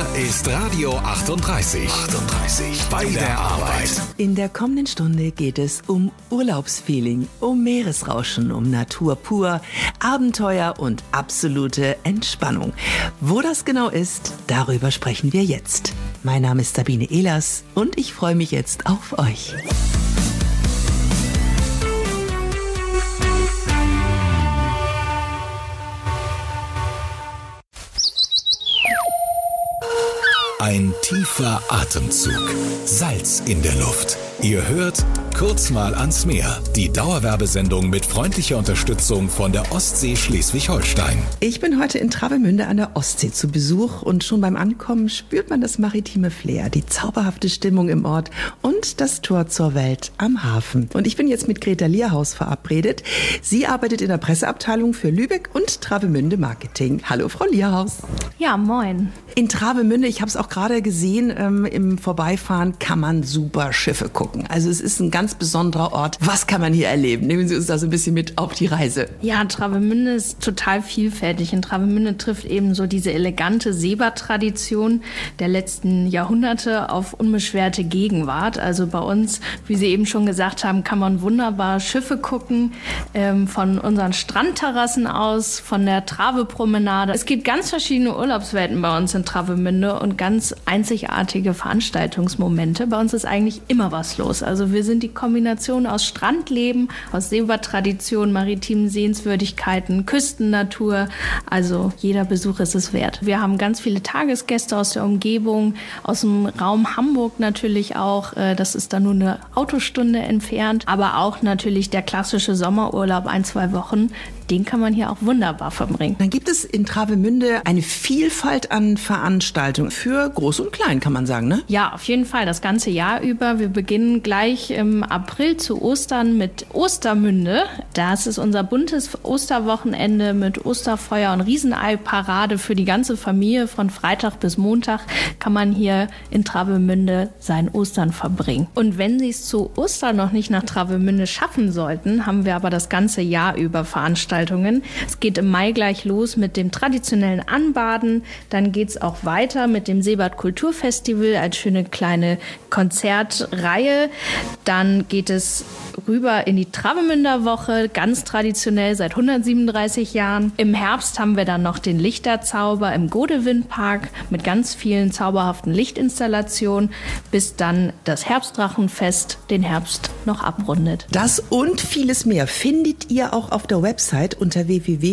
ist Radio 38. Bei der Arbeit. In der kommenden Stunde geht es um Urlaubsfeeling, um Meeresrauschen, um Natur pur, Abenteuer und absolute Entspannung. Wo das genau ist, darüber sprechen wir jetzt. Mein Name ist Sabine Ehlers und ich freue mich jetzt auf euch. Ein tiefer Atemzug. Salz in der Luft. Ihr hört Kurz mal ans Meer. Die Dauerwerbesendung mit freundlicher Unterstützung von der Ostsee Schleswig-Holstein. Ich bin heute in Travemünde an der Ostsee zu Besuch und schon beim Ankommen spürt man das maritime Flair, die zauberhafte Stimmung im Ort und das Tor zur Welt am Hafen. Und ich bin jetzt mit Greta Lierhaus verabredet. Sie arbeitet in der Presseabteilung für Lübeck und Travemünde Marketing. Hallo, Frau Lierhaus. Ja, moin. In Travemünde, ich habe es auch gerade gesehen, im Vorbeifahren kann man super Schiffe gucken. Also es ist ein ganz besonderer Ort. Was kann man hier erleben? Nehmen Sie uns da so ein bisschen mit auf die Reise. Ja, Travemünde ist total vielfältig. In Travemünde trifft eben so diese elegante Seebad-Tradition der letzten Jahrhunderte auf unbeschwerte Gegenwart. Also bei uns, wie Sie eben schon gesagt haben, kann man wunderbar Schiffe gucken, von unseren Strandterrassen aus, von der Trave-Promenade. Es gibt ganz verschiedene Urlaubswelten bei uns in Travemünde und ganz einzigartige Veranstaltungsmomente. Bei uns ist eigentlich immer was los. Also wir sind die Kombination aus Strandleben, aus Seebad-Tradition, maritimen Sehenswürdigkeiten, Küstennatur. Also jeder Besuch ist es wert. Wir haben ganz viele Tagesgäste aus der Umgebung, aus dem Raum Hamburg natürlich auch. Das ist dann nur eine Autostunde entfernt. Aber auch natürlich der klassische Sommerurlaub, 1-2 Wochen. Den kann man hier auch wunderbar verbringen. Dann gibt es in Travemünde eine Vielfalt an Veranstaltungen für Groß und Klein, kann man sagen, ne? Ja, auf jeden Fall, das ganze Jahr über. Wir beginnen gleich im April zu Ostern mit Ostermünde. Das ist unser buntes Osterwochenende mit Osterfeuer und Riesenei-Parade für die ganze Familie. Von Freitag bis Montag kann man hier in Travemünde sein Ostern verbringen. Und wenn Sie es zu Ostern noch nicht nach Travemünde schaffen sollten, haben wir aber das ganze Jahr über Veranstaltungen. Es geht im Mai gleich los mit dem traditionellen Anbaden. Dann geht es auch weiter mit dem Seebad Kulturfestival als schöne kleine Konzertreihe. Dann geht es rüber in die Travemünder Woche, ganz traditionell seit 137 Jahren. Im Herbst haben wir dann noch den Lichterzauber im Godewindpark mit ganz vielen zauberhaften Lichtinstallationen, bis dann das Herbstdrachenfest den Herbst noch abrundet. Das und vieles mehr findet ihr auch auf der Website unter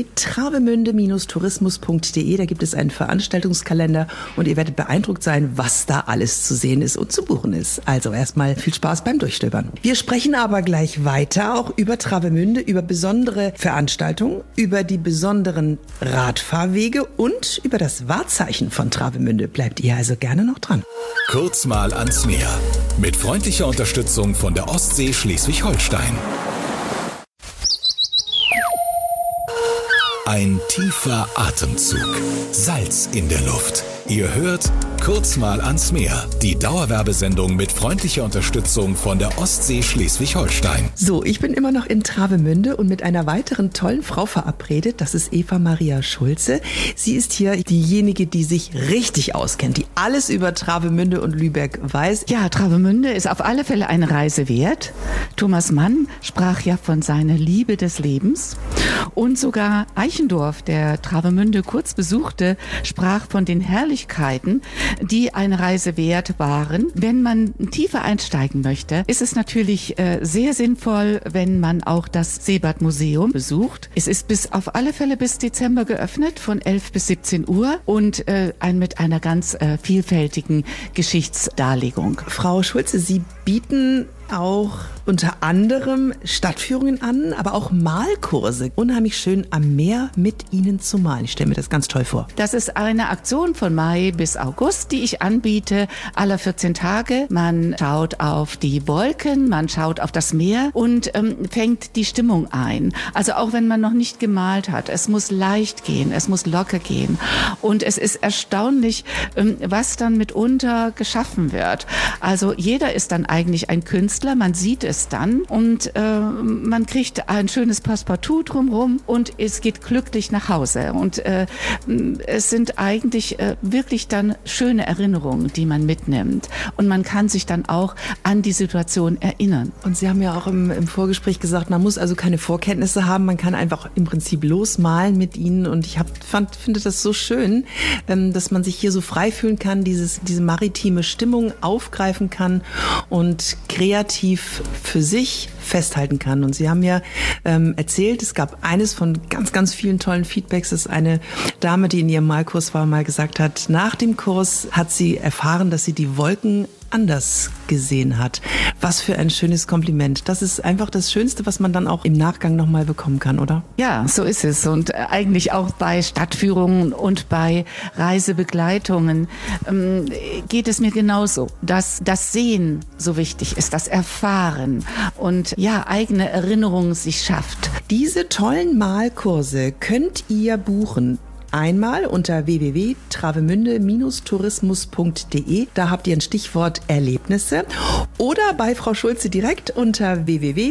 www.travemünde-tourismus.de. Da gibt es einen Veranstaltungskalender und ihr werdet beeindruckt sein, was da alles zu sehen ist und zu buchen ist. Also erstmal viel Spaß beim Durchstöbern. Wir sprechen aber gleich weiter auch über Travemünde, über besondere Veranstaltungen, über die besonderen Radfahrwege und über das Wahrzeichen von Travemünde. Bleibt ihr also gerne noch dran. Kurz mal ans Meer. Mit freundlicher Unterstützung von der Ostsee Schleswig-Holstein. Ein tiefer Atemzug. Salz in der Luft. Ihr hört Kurz mal ans Meer. Die Dauerwerbesendung mit freundlicher Unterstützung von der Ostsee Schleswig-Holstein. So, ich bin immer noch in Travemünde und mit einer weiteren tollen Frau verabredet. Das ist Eva Maria Schulze. Sie ist hier diejenige, die sich richtig auskennt, die alles über Travemünde und Lübeck weiß. Ja, Travemünde ist auf alle Fälle eine Reise wert. Thomas Mann sprach ja von seiner Liebe des Lebens. Und sogar Eichendorff, der Travemünde kurz besuchte, sprach von den Herrlichkeiten, die eine Reise wert waren. Wenn man tiefer einsteigen möchte, ist es natürlich sehr sinnvoll, wenn man auch das Seebadmuseum besucht. Es ist auf alle Fälle bis Dezember geöffnet, von 11 bis 17 Uhr und mit einer ganz vielfältigen Geschichtsdarlegung. Frau Schulze, Sie bieten auch unter anderem Stadtführungen an, aber auch Malkurse. Unheimlich schön am Meer mit Ihnen zu malen. Ich stelle mir das ganz toll vor. Das ist eine Aktion von Mai bis August, die ich anbiete, alle 14 Tage. Man schaut auf die Wolken, man schaut auf das Meer und fängt die Stimmung ein. Also auch wenn man noch nicht gemalt hat, es muss leicht gehen, es muss locker gehen. Und es ist erstaunlich, was dann mitunter geschaffen wird. Also jeder ist dann eigentlich ein Künstler, Künstler, man sieht es dann und man kriegt ein schönes Passepartout drumherum und es geht glücklich nach Hause. Und es sind eigentlich wirklich dann schöne Erinnerungen, die man mitnimmt. Und man kann sich dann auch an die Situation erinnern. Und Sie haben ja auch im Vorgespräch gesagt, man muss also keine Vorkenntnisse haben, man kann einfach im Prinzip losmalen mit ihnen. Und ich finde das so schön, dass man sich hier so frei fühlen kann, diese maritime Stimmung aufgreifen kann und kreativ für sich festhalten kann. Und Sie haben ja erzählt, es gab eines von ganz, ganz vielen tollen Feedbacks, dass eine Dame, die in ihrem Malkurs war, mal gesagt hat, nach dem Kurs hat sie erfahren, dass sie die Wolken anders gesehen hat. Was für ein schönes Kompliment. Das ist einfach das Schönste, was man dann auch im Nachgang nochmal bekommen kann, oder? Ja, so ist es. Und eigentlich auch bei Stadtführungen und bei Reisebegleitungen geht es mir genauso, dass das Sehen so wichtig ist, das Erfahren und ja, eigene Erinnerungen sich schafft. Diese tollen Malkurse könnt ihr buchen. Einmal unter www.travemünde-tourismus.de. Da habt ihr ein Stichwort Erlebnisse. Oder bei Frau Schulze direkt unter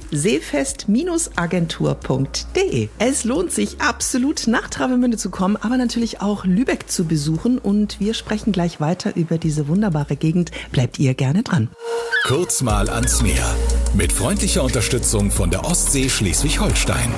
www.seefest-agentur.de. Es lohnt sich absolut, nach Travemünde zu kommen, aber natürlich auch Lübeck zu besuchen. Und wir sprechen gleich weiter über diese wunderbare Gegend. Bleibt ihr gerne dran. Kurz mal ans Meer. Mit freundlicher Unterstützung von der Ostsee Schleswig-Holstein.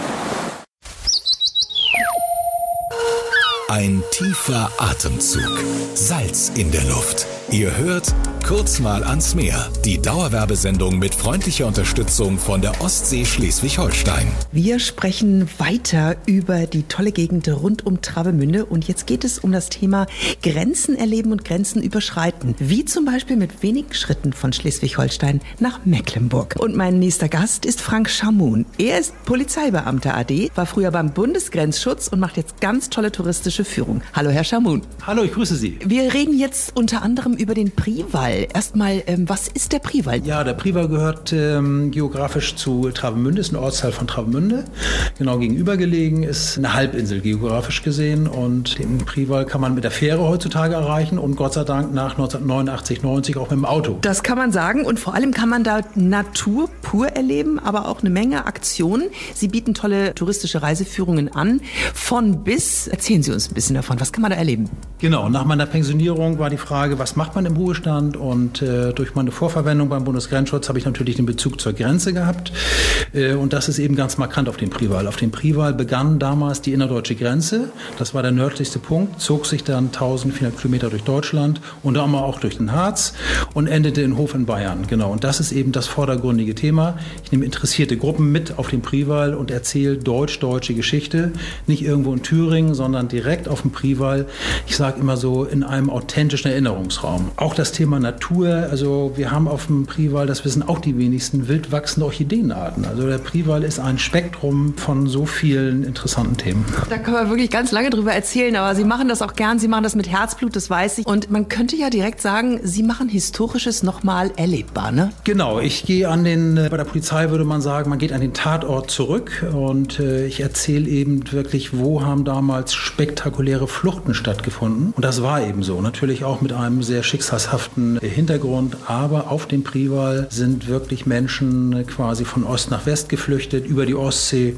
Ein tiefer Atemzug. Salz in der Luft. Ihr hört Kurz mal ans Meer. Die Dauerwerbesendung mit freundlicher Unterstützung von der Ostsee Schleswig-Holstein. Wir sprechen weiter über die tolle Gegend rund um Travemünde. Und jetzt geht es um das Thema Grenzen erleben und Grenzen überschreiten. Wie zum Beispiel mit wenigen Schritten von Schleswig-Holstein nach Mecklenburg. Und mein nächster Gast ist Frank Schamun. Er ist Polizeibeamter AD, war früher beim Bundesgrenzschutz und macht jetzt ganz tolle touristische Führung. Hallo, Herr Schamun. Hallo, ich grüße Sie. Wir reden jetzt unter anderem über den Priwall. Erstmal, was ist der Priwall? Ja, der Priwall gehört geografisch zu Travemünde, ist ein Ortsteil von Travemünde. Genau gegenüber gelegen, ist eine Halbinsel geografisch gesehen. Und den Priwall kann man mit der Fähre heutzutage erreichen und Gott sei Dank nach 1989, 90 auch mit dem Auto. Das kann man sagen und vor allem kann man da Natur pur erleben, aber auch eine Menge Aktionen. Sie bieten tolle touristische Reiseführungen an. Von bis, erzählen Sie uns ein bisschen davon, was kann man da erleben? Genau, nach meiner Pensionierung war die Frage, was macht man im Ruhestand? Und durch meine Vorverwendung beim Bundesgrenzschutz habe ich natürlich den Bezug zur Grenze gehabt. Und das ist eben ganz markant auf dem Priwall. Auf dem Priwall begann damals die innerdeutsche Grenze. Das war der nördlichste Punkt, zog sich dann 1400 Kilometer durch Deutschland und dann auch durch den Harz und endete in Hof in Bayern. Genau, und das ist eben das vordergründige Thema. Ich nehme interessierte Gruppen mit auf den Priwall und erzähle deutsch-deutsche Geschichte. Nicht irgendwo in Thüringen, sondern direkt auf dem Priwall. Ich sage immer so, in einem authentischen Erinnerungsraum. Auch das Thema Natur, also wir haben auf dem Priwall, das wissen auch die wenigsten, wild wachsende Orchideenarten. Also der Priwall ist ein Spektrum von so vielen interessanten Themen. Da kann man wirklich ganz lange drüber erzählen, aber Sie machen das auch gern, Sie machen das mit Herzblut, das weiß ich. Und man könnte ja direkt sagen, Sie machen Historisches nochmal erlebbar, ne? Genau, ich gehe bei der Polizei würde man sagen, man geht an den Tatort zurück und ich erzähle eben wirklich, wo haben damals spektakuläre Fluchten stattgefunden. Und das war eben so, natürlich auch mit einem sehr schicksalshaften Hintergrund, aber auf dem Priwall sind wirklich Menschen quasi von Ost nach West geflüchtet, über die Ostsee,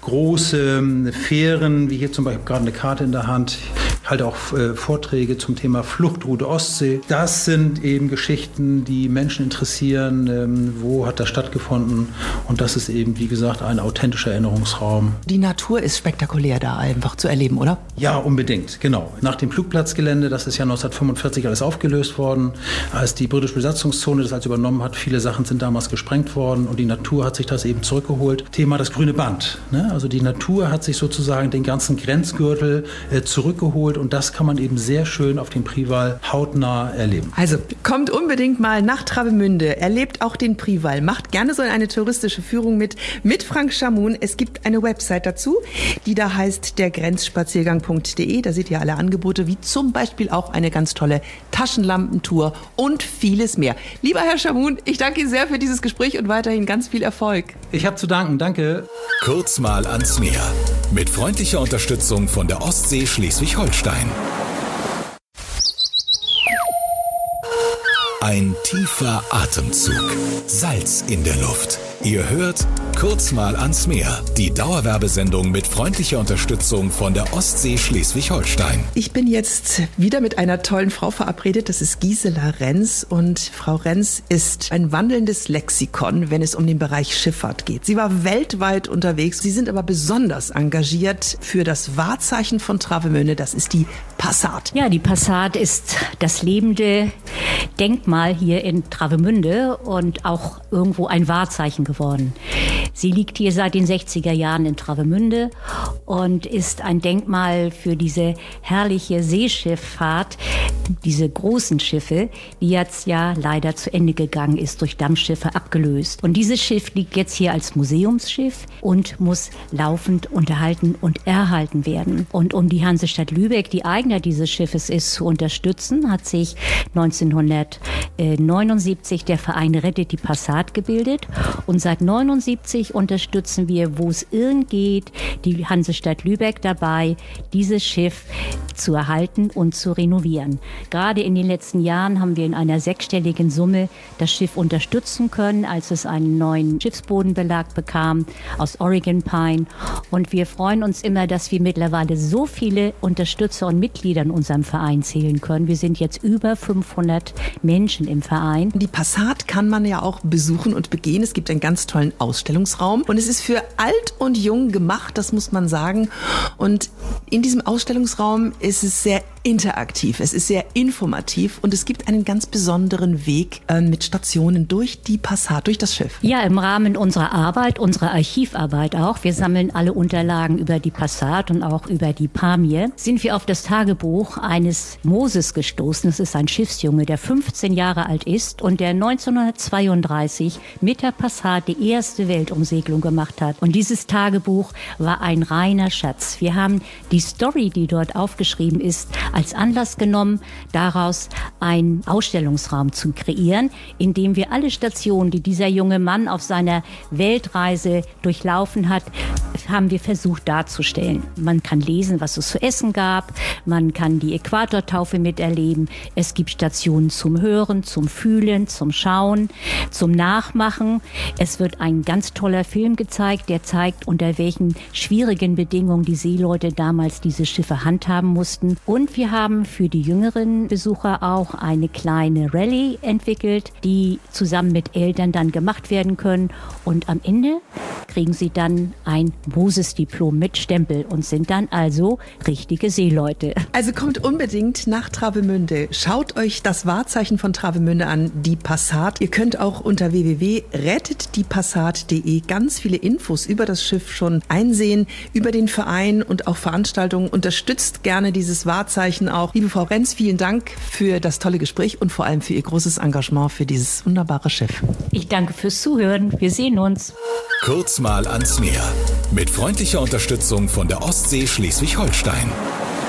große Fähren, wie hier zum Beispiel, gerade eine Karte in der Hand, ich halte auch Vorträge zum Thema Fluchtroute Ostsee. Das sind eben Geschichten, die Menschen interessieren, wo hat das stattgefunden und das ist eben, wie gesagt, ein authentischer Erinnerungsraum. Die Natur ist spektakulär da einfach zu erleben, oder? Ja, unbedingt, genau. Nach dem Flugplatzgelände, das ist ja 1945 alles aufgelöst worden, als die britische Besatzungszone das als übernommen hat. Viele Sachen sind damals gesprengt worden und die Natur hat sich das eben zurückgeholt. Thema das grüne Band. Ne? Also die Natur hat sich sozusagen den ganzen Grenzgürtel zurückgeholt und das kann man eben sehr schön auf dem Priwall hautnah erleben. Also kommt unbedingt mal nach Travemünde, erlebt auch den Priwall, macht gerne so eine touristische Führung mit Frank Schamun. Es gibt eine Website dazu, die da heißt dergrenzspaziergang.de. Da seht ihr alle Angebote, wie zum Beispiel auch eine ganz tolle Taschenlampentour und vieles mehr. Lieber Herr Schamun, ich danke Ihnen sehr für dieses Gespräch und weiterhin ganz viel Erfolg. Ich habe zu danken, danke. Kurz mal ans Meer. Mit freundlicher Unterstützung von der Ostsee Schleswig-Holstein. Ein tiefer Atemzug. Salz in der Luft. Ihr hört Kurz mal ans Meer. Die Dauerwerbesendung mit freundlicher Unterstützung von der Ostsee Schleswig-Holstein. Ich bin jetzt wieder mit einer tollen Frau verabredet. Das ist Gisela Renz. Und Frau Renz ist ein wandelndes Lexikon, wenn es um den Bereich Schifffahrt geht. Sie war weltweit unterwegs. Sie sind aber besonders engagiert für das Wahrzeichen von Travemünde. Das ist die Passat. Ja, die Passat ist das lebende Denkmal hier in Travemünde und auch irgendwo ein Wahrzeichen geworden. Sie liegt hier seit den 60er Jahren in Travemünde und ist ein Denkmal für diese herrliche Seeschifffahrt, diese großen Schiffe, die jetzt ja leider zu Ende gegangen ist, durch Dampfschiffe abgelöst. Und dieses Schiff liegt jetzt hier als Museumsschiff und muss laufend unterhalten und erhalten werden. Und um die Hansestadt Lübeck, die Eigner dieses Schiffes ist, zu unterstützen, hat sich 1979 der Verein Rettet die Passat gebildet. Und seit 1979 unterstützen wir, wo es irgend geht, die Hansestadt Lübeck dabei, dieses Schiff zu erhalten und zu renovieren. Gerade in den letzten Jahren haben wir in einer 6-stelligen Summe das Schiff unterstützen können, als es einen neuen Schiffsbodenbelag bekam aus Oregon Pine. Und wir freuen uns immer, dass wir mittlerweile so viele Unterstützer und Mitglieder in unserem Verein zählen können. Wir sind jetzt über 500 Menschen im Verein. Die Passat kann man ja auch besuchen und begehen. Es gibt einen ganz tollen Ausstellungsraum und es ist für alt und jung gemacht, das muss man sagen. Und in diesem Ausstellungsraum ist es sehr interaktiv, es ist sehr informativ und es gibt einen ganz besonderen Weg mit Stationen durch die Passat, durch das Schiff. Ja, im Rahmen unserer Arbeit, unserer Archivarbeit auch, wir sammeln alle Unterlagen über die Passat und auch über die Pamir, sind wir auf das Tagebuch eines Moses gestoßen. Das ist ein Schiffsjunge, der 15 Jahre alt ist und der 1932 mit der Passat die erste Weltumsegelung gemacht hat. Und dieses Tagebuch war ein reiner Schatz. Wir haben die Story, die dort aufgeschrieben ist, als Anlass genommen, daraus einen Ausstellungsraum zu kreieren, in dem wir alle Stationen, die dieser junge Mann auf seiner Weltreise durchlaufen hat, haben wir versucht darzustellen. Man kann lesen, was es zu essen gab, man kann die Äquatortaufe miterleben, es gibt Stationen zum Hören, zum Fühlen, zum Schauen, zum Nachmachen. Es wird ein ganz toller Film gezeigt, der zeigt, unter welchen schwierigen Bedingungen die Seeleute damals diese Schiffe handhaben mussten. Und wir haben für die jüngeren Besucher auch eine kleine Rallye entwickelt, die zusammen mit Eltern dann gemacht werden können. Und am Ende kriegen sie dann ein Moses-Diplom mit Stempel und sind dann also richtige Seeleute. Also kommt unbedingt nach Travemünde. Schaut euch das Wahrzeichen von Travemünde an, die Passat. Ihr könnt auch unter www.rettetdiepassat.de ganz viele Infos über das Schiff schon einsehen, über den Verein und auch Veranstaltungen. Unterstützt gerne dieses Wahrzeichen auch. Liebe Frau Renz, vielen Dank für das tolle Gespräch und vor allem für Ihr großes Engagement für dieses wunderbare Schiff. Ich danke fürs Zuhören. Wir sehen uns. Kurz mal ans Meer. Mit freundlicher Unterstützung von der Ostsee Schleswig-Holstein.